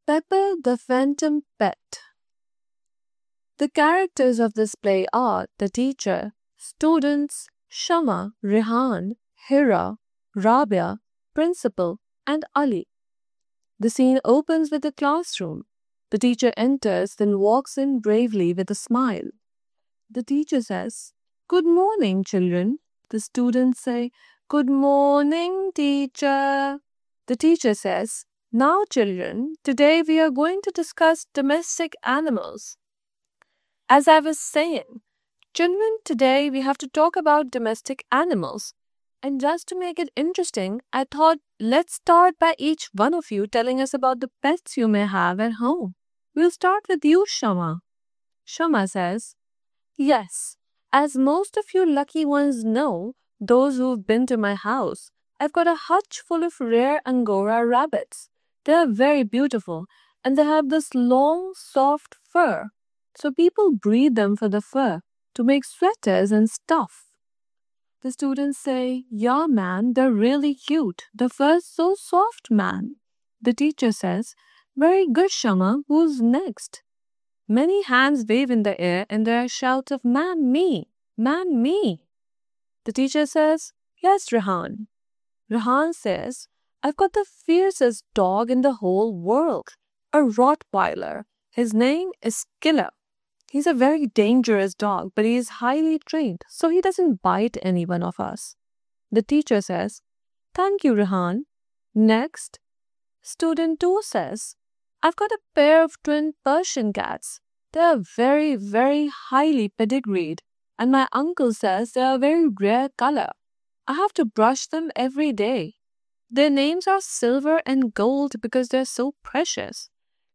Pepper the Phantom Pet. The characters of this play are the teacher, students, Shama, Rehan, Hira, Rabia, principal, and Ali. The scene opens with the classroom. The teacher enters, then walks in bravely with a smile. The teacher says, "Good morning, children." The students say, "Good morning, teacher." The teacher says, "Now, children, today we are going to discuss domestic animals." As I was saying, children, today we have to talk about domestic animals. And just to make it interesting, I thought let's start by each one of you telling us about the pets you may have at home. We'll start with you, Shama. Shama says, "Yes, as most of you lucky ones know, those who've been to my house, I've got a hutch full of rare Angora rabbits. They are very beautiful and they have this long, soft fur. So people breed them for the fur to make sweaters and stuff." The students say, "Yeah, man, they're really cute. The fur's so soft, man." The teacher says, "Very good, Shama. Who's next?" Many hands wave in the air and there are shouts of "Man, me! Man, me!" The teacher says, "Yes, Rehan." Rehan says, "I've got the fiercest dog in the whole world, a Rottweiler. His name is Killer. He's a very dangerous dog, but he is highly trained, so he doesn't bite any one of us." The teacher says, "Thank you, Rehan." Next, student 2 says, "I've got a pair of twin Persian cats. They are very, very highly pedigreed, and my uncle says they are a very rare color. I have to brush them every day. Their names are Silver and Gold because they're so precious."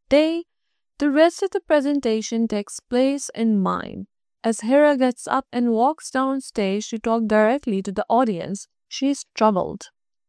The rest of the presentation takes place in mime. As Hira gets up and walks down stage to talk directly to the audience, she is troubled.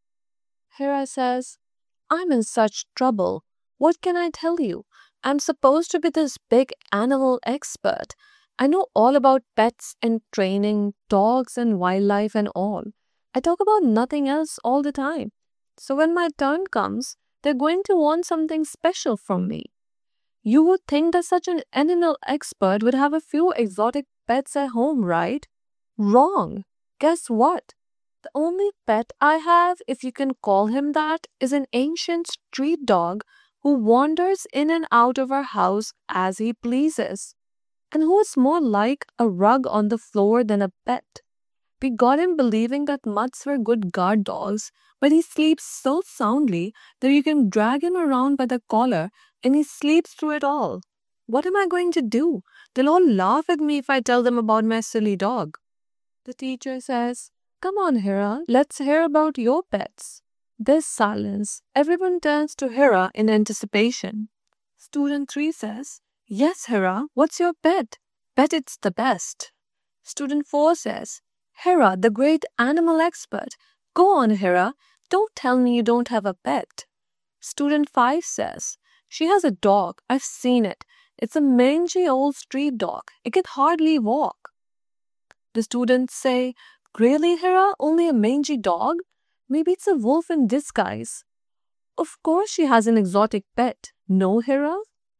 Hira says, "I'm in such trouble. What can I tell you? I'm supposed to be this big animal expert. I know all about pets and training, dogs and wildlife and all. I talk about nothing else all the time. So when my turn comes, they're going to want something special from me. You would think that such an animal expert would have a few exotic pets at home, right? Wrong. Guess what? The only pet I have, if you can call him that, is an ancient street dog who wanders in and out of our house as he pleases, and who is more like a rug on the floor than a pet. We got him believing that mutts were good guard dogs, but he sleeps so soundly that you can drag him around by the collar and he sleeps through it all. What am I going to do? They'll all laugh at me if I tell them about my silly dog." The teacher says, "Come on, Hira, let's hear about your pets." There's silence. Everyone turns to Hira in anticipation. Student 3 says, "Yes, Hira, what's your pet? Bet it's the best." Student 4 says, "Hira, the great animal expert. Go on, Hira. Don't tell me you don't have a pet." Student 5 says, "She has a dog. I've seen it. It's a mangy old street dog. It can hardly walk." The students say, "Really, Hira? Only a mangy dog? Maybe it's a wolf in disguise." Of course she has an exotic pet. No, Hira?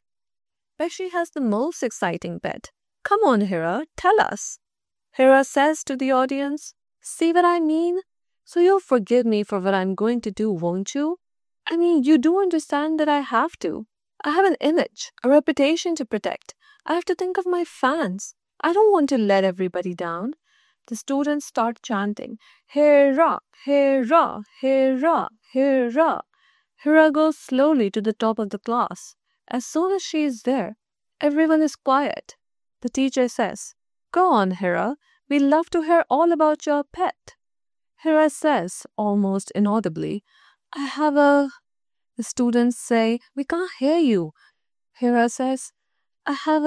But she has the most exciting pet. Come on, Hira, tell us. Hira says to the audience, "See what I mean? So you'll forgive me for what I'm going to do, won't you? I mean, you do understand that I have to. I have an image, a reputation to protect. I have to think of my fans. I don't want to let everybody down." The students start chanting, "Hira, Hira, Hira, Hira." Hira goes slowly to the top of the class. As soon as she is there, everyone is quiet. The teacher says, "Go on, Hira. We'd love to hear all about your pet." Hira says, almost inaudibly, "I have a..." The students say, "We can't hear you." Hira says, "I have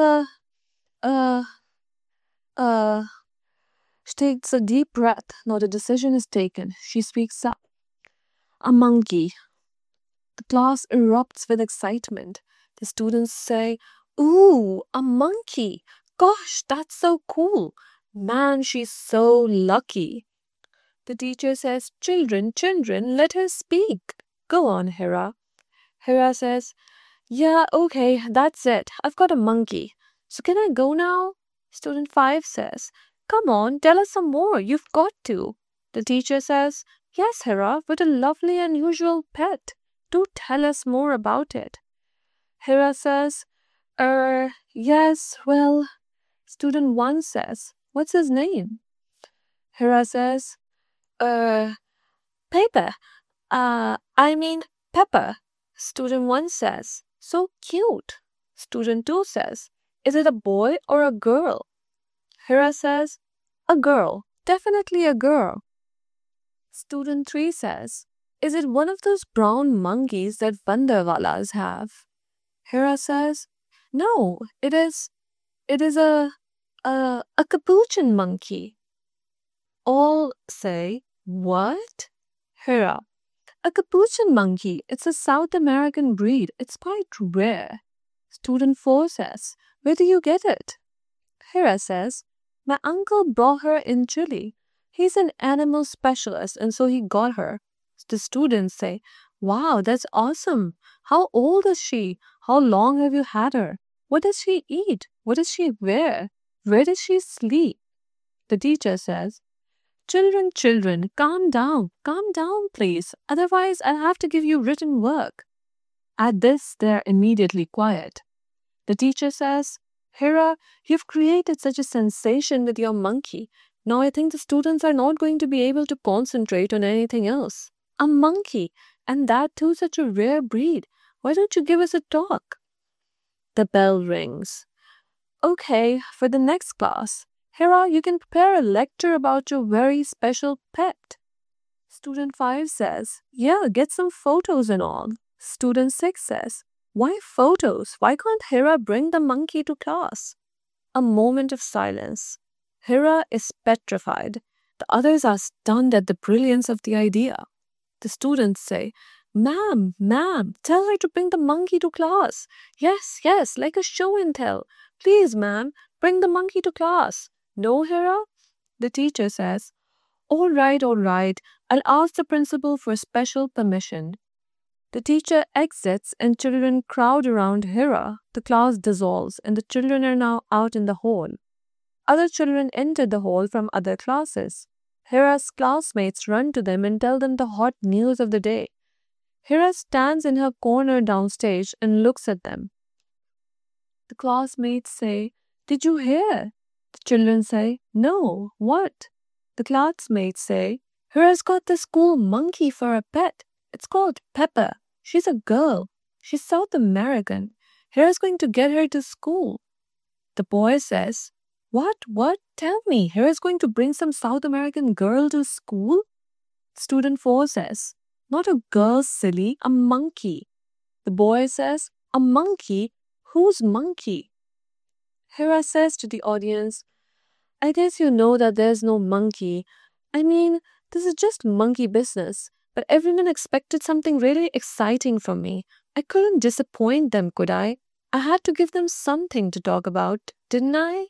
a... She takes a deep breath. Not a decision is taken. She speaks up. "A monkey." The class erupts with excitement. The students say, "Ooh, a monkey. Gosh, that's so cool. Man, she's so lucky." The teacher says, "Children, children, let her speak. Go on, Hira." Hira says, Yeah, okay, that's it. I've got a monkey. So can I go now? Student 5 says, Come on, tell us some more. You've got to. The teacher says, Yes, Hera, what a lovely and unusual pet. Do tell us more about it. Hera says, yes, well, Student 1 says, What's his name? Hera says, er, Paper. I mean, Pepper. Student 1 says, So cute. Student 2 says, Is it a boy or a girl? Hera says, A girl. Definitely a girl. Student 3 says, Is it one of those brown monkeys that Vandarwalas have? Hera says, No, it is a capuchin monkey. All say, What? Hera, a capuchin monkey. It's a South American breed. It's quite rare. Student 4 says, Where do you get it? Hera says, My uncle brought her in Chile. He's an animal specialist and so he got her. The students say, Wow, that's awesome. How old is she? How long have you had her? What does she eat? What does she wear? Where does she sleep? The teacher says, Children, calm down, please. Otherwise, I'll have to give you written work. At this, they're immediately quiet. The teacher says, Hera, you've created such a sensation with your monkey. Now I think the students are not going to be able to concentrate on anything else. A monkey, and that too such a rare breed. Why don't you give us a talk? The bell rings. Okay, for the next class, Hera, you can prepare a lecture about your very special pet. Student 5 says, Yeah, get some photos and all. Student 6 says, Why photos? Why can't Hera bring the monkey to class? A moment of silence. Hera is petrified. The others are stunned at the brilliance of the idea. The students say, Ma'am, tell her to bring the monkey to class. Yes, like a show and tell. Please, ma'am, bring the monkey to class. No, Hera? The teacher says, All right, I'll ask the principal for special permission. The teacher exits and children crowd around Hera. The class dissolves and the children are now out in the hall. Other children enter the hall from other classes. Hera's classmates run to them and tell them the hot news of the day. Hera stands in her corner downstage and looks at them. The classmates say, Did you hear? The children say, No, what? The classmates say, Hera's got this cool monkey for a pet. It's called Pepper. She's a girl. She's South American. Hera's going to get her to school. The boy says, What? Tell me, Hera's going to bring some South American girl to school? Student 4 says, Not a girl, silly, a monkey. The boy says, A monkey? Whose monkey? Hera says to the audience, I guess you know that there's no monkey. I mean, this is just monkey business. But everyone expected something really exciting from me. I couldn't disappoint them, could I? I had to give them something to talk about, didn't I?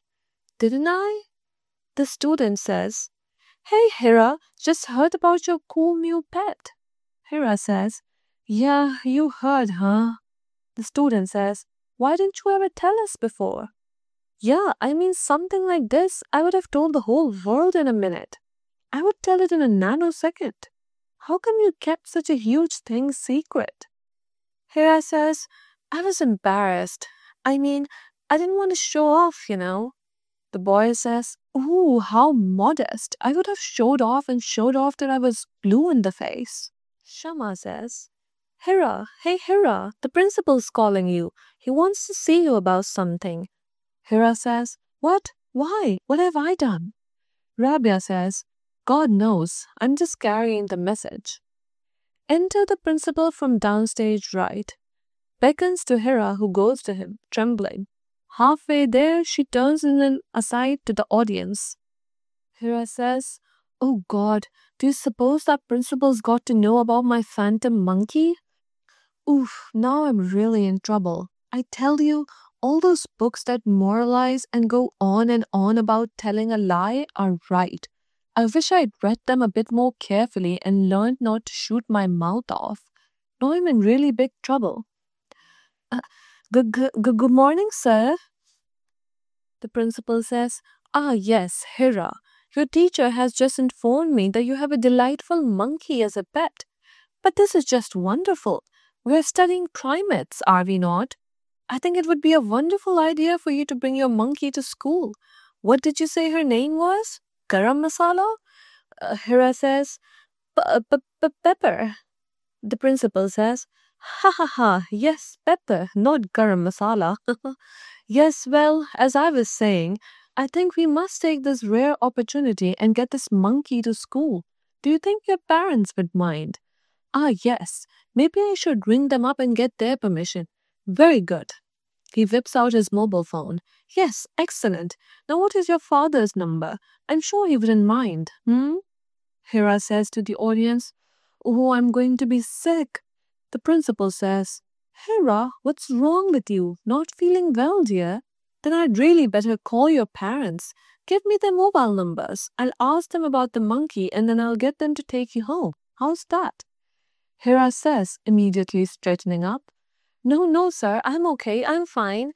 The student says, Hey Hera, just heard about your cool new pet. Hera says, Yeah, you heard, huh? The student says, Why didn't you ever tell us before? Yeah, I mean something like this, I would have told the whole world in a minute. I would tell it in a nanosecond. How come you kept such a huge thing secret? Hera says, I was embarrassed. I mean, I didn't want to show off, you know. The boy says, Ooh, how modest. I would have showed off that I was blue in the face. Shama says, Hera, hey Hera, the principal's calling you. He wants to see you about something. Hera says, What? Why? What have I done? Rabia says, God knows, I'm just carrying the message. Enter the principal from downstage right. Beckons to Hera, who goes to him, trembling. Halfway there, she turns aside to the audience. Hera says, Oh God, do you suppose that principal's got to know about my phantom monkey? Oof, now I'm really in trouble. I tell you, all those books that moralize and go on and on about telling a lie are right. I wish I'd read them a bit more carefully and learned not to shoot my mouth off. Now I'm in really big trouble. Good morning, sir. The principal says, Ah, yes, Hira. Your teacher has just informed me that you have a delightful monkey as a pet. But this is just wonderful. We're studying primates, are we not? I think it would be a wonderful idea for you to bring your monkey to school. What did you say her name was? Garam Masala? Hira says, Pepper. The principal says, Ha ha ha, yes, Pepper, not Garam Masala. Yes, well, as I was saying, I think we must take this rare opportunity and get this monkey to school. Do you think your parents would mind? Ah, yes, maybe I should ring them up and get their permission. Very good. He whips out his mobile phone. Yes, excellent. Now, what is your father's number? I'm sure he wouldn't mind. Hira says to the audience, Oh, I'm going to be sick. The principal says, Hira, what's wrong with you? Not feeling well, dear? Then I'd really better call your parents. Give me their mobile numbers. I'll ask them about the monkey and then I'll get them to take you home. How's that? Hira says, immediately straightening up. No, no, sir. I'm okay. I'm fine.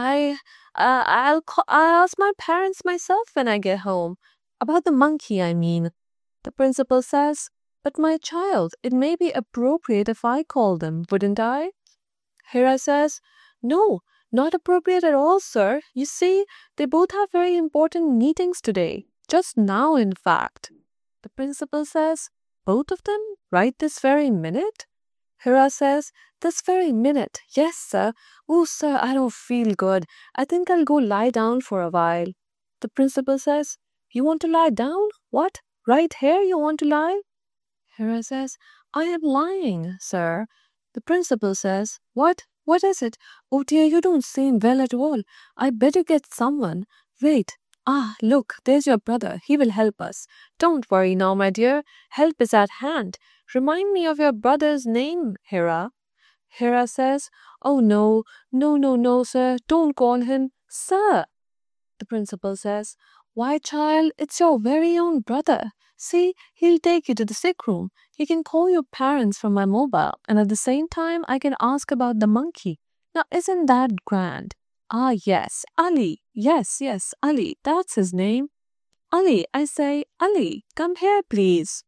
I'll ask my parents myself when I get home. About the monkey, I mean. The principal says, But my child, it may be appropriate if I call them, wouldn't I? Hira says, No, not appropriate at all, sir. You see, they both have very important meetings today. Just now, in fact. The principal says, Both of them? Right this very minute? Hira says, This very minute. Yes, sir. Oh, sir, I don't feel good. I think I'll go lie down for a while. The principal says, You want to lie down? What? Right here you want to lie? Hira says, I am lying, sir. The principal says, What? What is it? Oh dear, you don't seem well at all. I better get someone. Wait. Ah, look, there's your brother. He will help us. Don't worry now, my dear. Help is at hand. Remind me of your brother's name, Hira. Hira says, Oh no, no, sir. Don't call him sir. The principal says, Why, child, it's your very own brother. See, he'll take you to the sick room. He can call your parents from my mobile, and at the same time, I can ask about the monkey. Now, isn't that grand? Ah, yes, Ali. Yes, Ali. That's his name. Ali, I say, Ali, come here, please.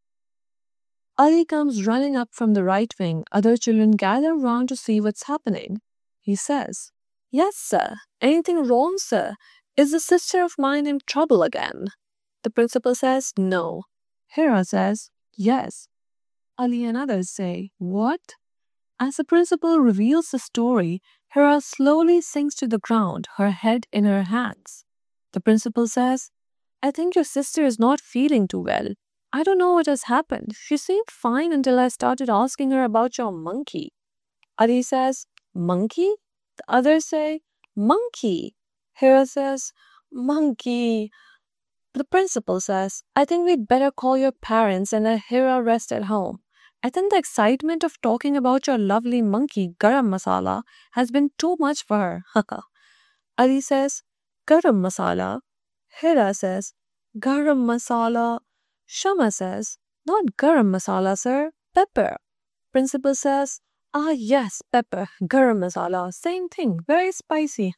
Ali comes running up from the right wing. Other children gather round to see what's happening. He says, Yes, sir. Anything wrong, sir? Is the sister of mine in trouble again? The principal says, No. Hira says, Yes. Ali and others say, What? As the principal reveals the story, Hira slowly sinks to the ground, her head in her hands. The principal says, I think your sister is not feeling too well. I don't know what has happened. She seemed fine until I started asking her about your monkey. Ali says, Monkey? The others say, Monkey. Hira says, Monkey. The principal says, I think we'd better call your parents and let Hira rest at home. I think the excitement of talking about your lovely monkey, Garam Masala, has been too much for her. Ali says, Garam Masala. Hira says, Garam Masala. Shama says, Not Garam Masala, sir. Pepper. Principal says, Ah, yes, pepper. Garam Masala. Same thing. Very spicy.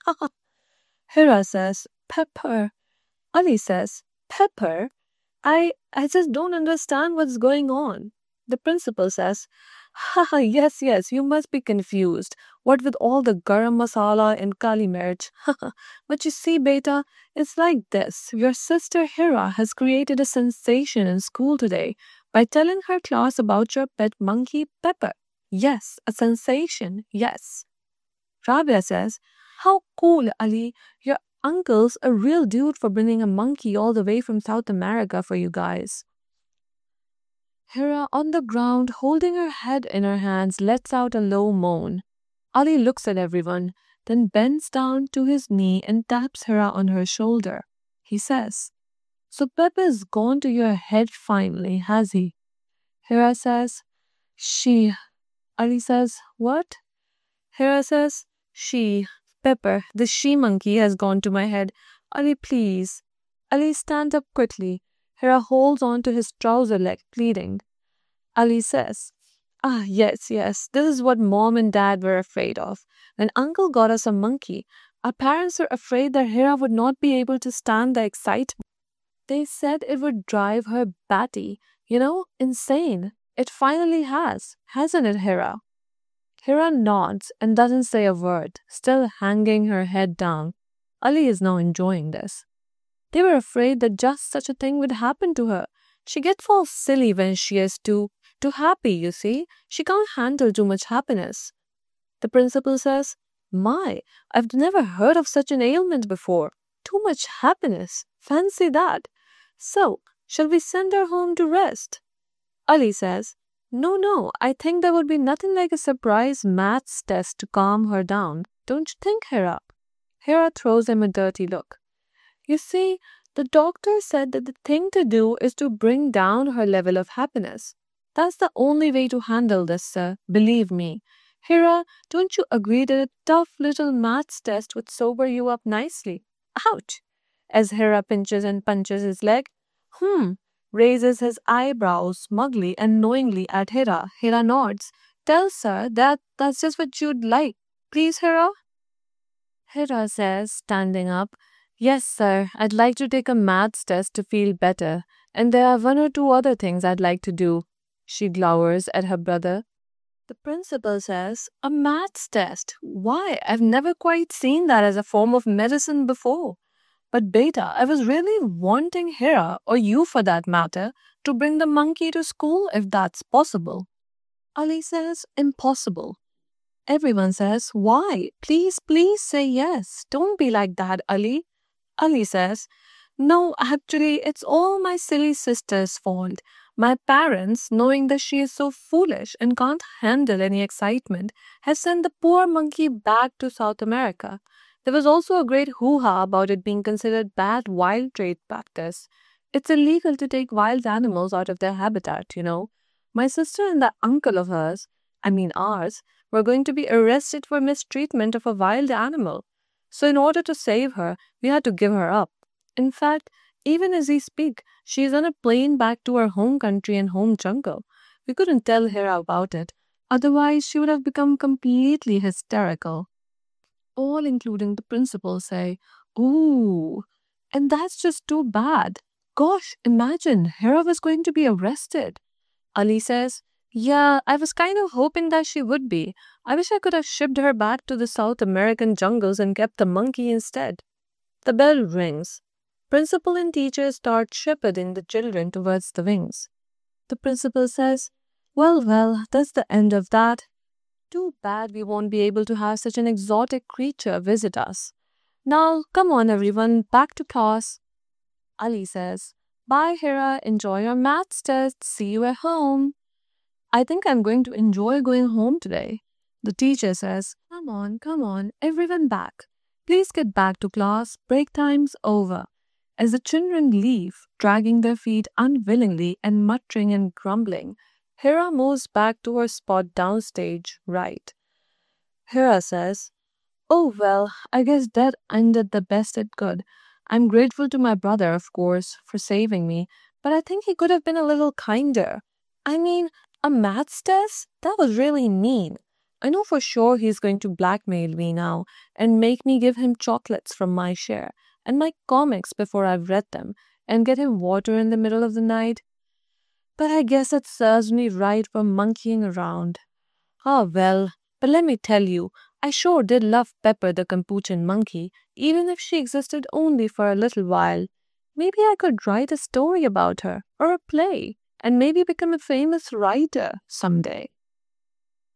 Hira says, Pepper. Ali says, Pepper? I just don't understand what's going on. The principal says, yes, you must be confused. What with all the garam masala and kali mirch? But you see, beta, it's like this. Your sister Hira has created a sensation in school today by telling her class about your pet monkey, Pepper. Yes, a sensation, yes. Rabia says, How cool, Ali. Your uncle's a real dude for bringing a monkey all the way from South America for you guys. Hira, on the ground, holding her head in her hands, lets out a low moan. Ali looks at everyone, then bends down to his knee and taps Hira on her shoulder. He says, So Pepe's gone to your head finally, has he? Hira says, She. Ali says, What? Hira says, She. Pepper, the she-monkey has gone to my head. Ali, please. Ali stands up quickly. Hira holds on to his trouser leg, pleading. Ali says, Ah, yes, yes. This is what mom and dad were afraid of. When uncle got us a monkey, our parents were afraid that Hera would not be able to stand the excitement. They said it would drive her batty, insane. It finally has, hasn't it, Hera? Hera nods and doesn't say a word, still hanging her head down. Ali is now enjoying this. They were afraid that just such a thing would happen to her. She gets all silly when she is too happy, you see. She can't handle too much happiness. The principal says, My, I've never heard of such an ailment before. Too much happiness. Fancy that. So, shall we send her home to rest? Ali says, No, no, I think there would be nothing like a surprise maths test to calm her down. Don't you think, Hera? Hera throws him a dirty look. You see, the doctor said that the thing to do is to bring down her level of happiness. That's the only way to handle this, sir. Believe me. Hera, don't you agree that a tough little maths test would sober you up nicely? Ouch! As Hera pinches and punches his leg. Raises his eyebrows smugly and knowingly at Hera. Hera nods. Tell sir that that's just what you'd like. Please, Hera? Hera says, standing up, Yes, sir, I'd like to take a maths test to feel better, and there are one or two other things I'd like to do. She glowers at her brother. The principal says, A maths test? Why, I've never quite seen that as a form of medicine before. But Beta, I was really wanting Hera, or you for that matter, to bring the monkey to school if that's possible. Ali says, Impossible. Everyone says, Why? Please, please say yes. Don't be like that, Ali. Ali says, No, actually, it's all my silly sister's fault. My parents, knowing that she is so foolish and can't handle any excitement, have sent the poor monkey back to South America. There was also a great hoo-ha about it being considered bad wild trade practice. It's illegal to take wild animals out of their habitat. My sister and that uncle of hers, ours, were going to be arrested for mistreatment of a wild animal. So in order to save her, we had to give her up. In fact, even as we speak, she is on a plane back to her home country and home jungle. We couldn't tell Hera about it. Otherwise, she would have become completely hysterical. All, including the principal, say, Ooh, and that's just too bad. Gosh, imagine, Hera was going to be arrested. Ali says, Yeah, I was kind of hoping that she would be. I wish I could have shipped her back to the South American jungles and kept the monkey instead. The bell rings. Principal and teacher start shepherding the children towards the wings. The principal says, Well, that's the end of that. Too bad we won't be able to have such an exotic creature visit us. Now, come on everyone, back to class. Ali says, Bye Hera, enjoy your maths test, see you at home. I think I'm going to enjoy going home today. The teacher says, Come on, everyone back. Please get back to class, break time's over. As the children leave, dragging their feet unwillingly and muttering and grumbling, Hera moves back to her spot downstage, right. Hera says, Oh well, I guess that ended the best it could. I'm grateful to my brother, of course, for saving me, but I think he could have been a little kinder. A maths test? That was really mean. I know for sure he's going to blackmail me now and make me give him chocolates from my share and my comics before I've read them and get him water in the middle of the night. But I guess it serves me right for monkeying around. Ah well, but let me tell you, I sure did love Pepper the Capuchin monkey, even if she existed only for a little while. Maybe I could write a story about her, or a play, and maybe become a famous writer someday.